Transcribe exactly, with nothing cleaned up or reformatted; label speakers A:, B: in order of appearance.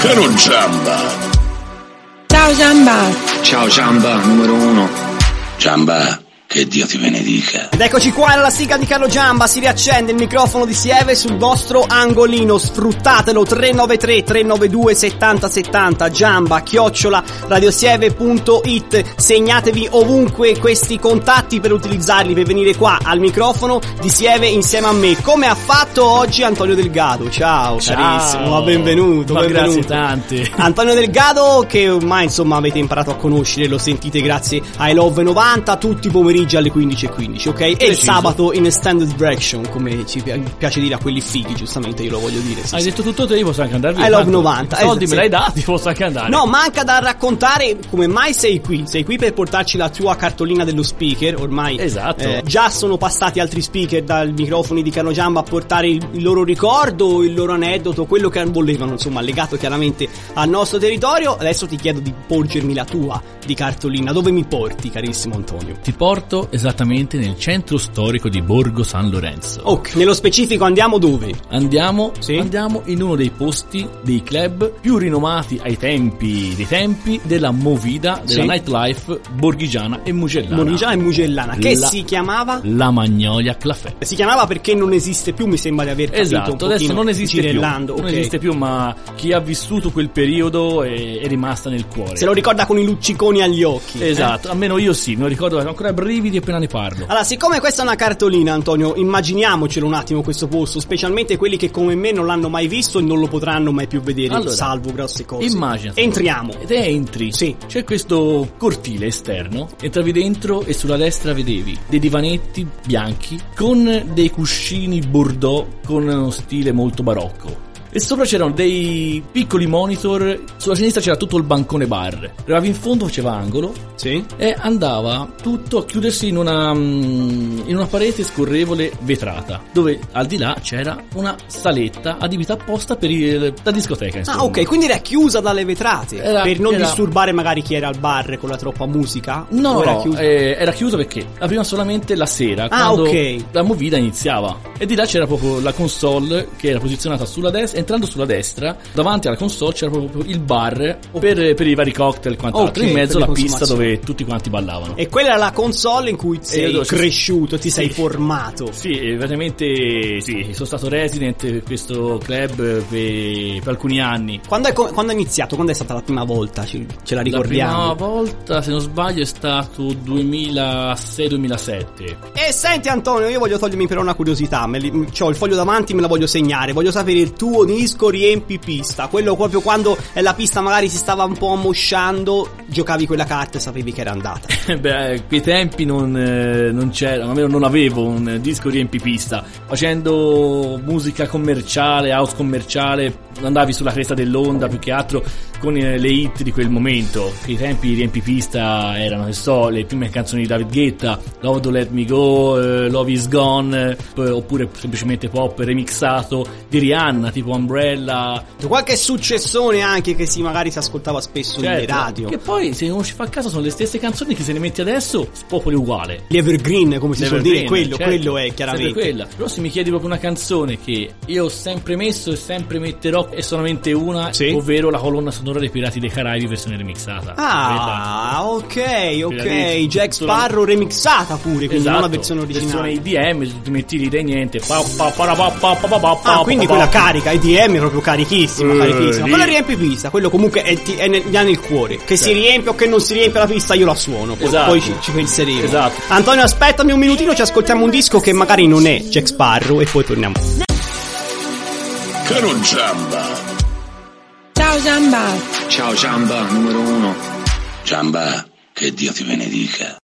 A: Caro Giamba.
B: Ciao Giamba.
C: Ciao Giamba, numero uno.
A: Giamba, che Dio ti benedica.
D: Ed eccoci qua, era la sigla di Carlo Giamba. Si riaccende il microfono di Sieve sul vostro angolino. Sfruttatelo. Tre nove tre tre nove due sette zero sette zero. Giamba chiocciola radiosieve punto it. Segnatevi ovunque questi contatti per utilizzarli per venire qua al microfono di Sieve insieme a me, come ha fatto oggi Antonio Delgado. Ciao,
E: Ciao.
D: carissimo, ma benvenuto,
E: ma
D: benvenuto.
E: Grazie tanti.
D: Antonio Delgado, che ormai insomma avete imparato a conoscere, lo sentite grazie ai Love novanta tutti i pomeriggi alle quindici e quindici, ok? E il
E: Preciso.
D: sabato in standard direction, come ci pi- piace dire a quelli fighi, giustamente io lo voglio dire. Sì,
E: Hai
D: sì.
E: detto tutto te, io posso anche andare via.
D: I love
E: Tanto
D: novanta,
E: i soldi
D: esatto,
E: me
D: sì.
E: l'hai dati, posso anche andare.
D: No, manca da raccontare come mai sei qui. Sei qui per portarci la tua cartolina dello speaker. Ormai
E: Esatto.
D: eh, già sono passati altri speaker dal microfoni di Carlo Giamba a portare il, il loro ricordo, il loro aneddoto, quello che volevano, insomma, legato chiaramente al nostro territorio. Adesso ti chiedo di porgermi la tua di cartolina. Dove mi porti, carissimo Antonio?
E: Ti porto esattamente nel centro storico di Borgo San Lorenzo.
D: Ok, nello specifico andiamo dove?
E: Andiamo,
D: Sì?
E: andiamo in uno dei posti, dei club più rinomati ai tempi dei tempi della movida, della
D: Sì.
E: nightlife borghigiana e mugellana.
D: Morigiana e Mugellana. Che
E: La-
D: si chiamava?
E: La Magnolia Café.
D: Si chiamava perché non esiste più, mi sembra di aver capito un
E: Esatto, adesso
D: pochino
E: non esiste più.
D: girellando,
E: Non
D: ok.
E: esiste più, ma chi ha vissuto quel periodo è, è rimasta nel cuore.
D: Se lo ricorda con i lucciconi agli occhi. eh?
E: Esatto, almeno io sì, me lo ricordo, ho ancora brividi appena ne parlo.
D: Allora, siccome questa è una cartolina, Antonio, immaginiamocelo un attimo questo posto, specialmente quelli che come me non l'hanno mai visto e non lo potranno mai più vedere,
E: Allora,
D: salvo grosse cose.
E: Immagina.
D: Entriamo.
E: Ed entri.
D: Sì.
E: C'è questo cortile esterno. Entravi dentro e sulla destra vedevi dei divanetti bianchi con dei cuscini bordeaux con uno stile molto barocco. E sopra c'erano dei piccoli monitor. Sulla sinistra c'era tutto il bancone bar. Arrivavi in fondo, faceva angolo.
D: Sì.
E: E andava tutto a chiudersi in una mm, in una parete scorrevole vetrata, dove al di là c'era una saletta adibita apposta per il, la discoteca, insomma.
D: Ah, ok, quindi era chiusa dalle vetrate.
E: Era-
D: per non
E: era-
D: disturbare magari chi era al bar con la troppa musica?
E: No,
D: O era
E: no,
D: chiusa?
E: eh, era chiuso perché apriva solamente la sera,
D: Ah,
E: quando
D: ok.
E: la movida iniziava. E di là c'era proprio la console che era posizionata sulla destra. Entrando sulla destra, davanti alla console c'era proprio il bar per, per i vari cocktail e quant'altro.
D: Ok,
E: in mezzo
D: per
E: la
D: le
E: pista
D: consumazioni.
E: dove tutti quanti ballavano.
D: E quella era la console in cui sei
E: io-
D: cresciuto, ti sei
E: sì.
D: formato.
E: Sì, eh, veramente sì, sono stato resident per questo club per, per alcuni anni.
D: Quando è, co- quando è iniziato? Quando è stata la prima volta? Ce, ce la
E: La
D: ricordiamo?
E: prima volta, se non sbaglio, è stato duemilasei duemilasette.
D: E senti Antonio, io voglio togliermi però una curiosità, me li, c'ho il foglio davanti, me la voglio segnare, voglio sapere il tuo disco riempi pista, quello proprio quando la pista magari si stava un po' ammosciando, giocavi quella carta e sapevi che era andata.
E: Beh, a quei tempi non, eh, non c'era, almeno non avevo un disco riempipista. Facendo musica commerciale, house commerciale, andavi sulla cresta dell'onda più che altro con eh, le hit di quel momento. Che i tempi di riempipista erano, che so, le prime canzoni di David Guetta, Love Don't Let Me Go, eh, Love Is Gone, eh, oppure semplicemente pop remixato di Rihanna, tipo Umbrella.
D: Qualche successone anche che si magari si ascoltava spesso nelle
E: Certo,
D: radio.
E: che poi se uno ci fa caso sono le stesse canzoni che se le metti adesso spopoli uguale.
D: Gli evergreen, come si suol dire,
E: Evergreen,
D: quello,
E: certo,
D: quello è
E: sempre
D: chiaramente.
E: quella. Però se mi chiedi proprio una canzone che io ho sempre messo e sempre metterò, è solamente una,
D: Sì?
E: ovvero la colonna sonora dei Pirati dei Caraibi versione remixata.
D: Ah, ok, ok.
E: Quella-
D: Jack Sparrow remixata pure, quindi
E: Esatto,
D: non la versione originale.
E: versione I D M, ti metti lì dai niente. Pa, pa, pa, pa, pa, pa, pa, pa,
D: Ah, quindi
E: pa,
D: quella
E: pa.
D: carica, I D M proprio carichissima,
E: Eh,
D: carichissima.
E: lì.
D: Quello riempie pista, quello comunque è, ti- è nel, gli ha nel cuore. Che si riempie o che non si riempie la pista, io la suono. Poi,
E: Esatto.
D: poi ci, ci penseremo.
E: Esatto.
D: Antonio, aspettami un minutino, ci ascoltiamo un disco che magari non è Jack Sparrow e poi torniamo.
A: Caro Giamba.
B: Ciao Giamba.
C: Ciao Giamba, numero uno.
A: Giamba, che Dio ti benedica.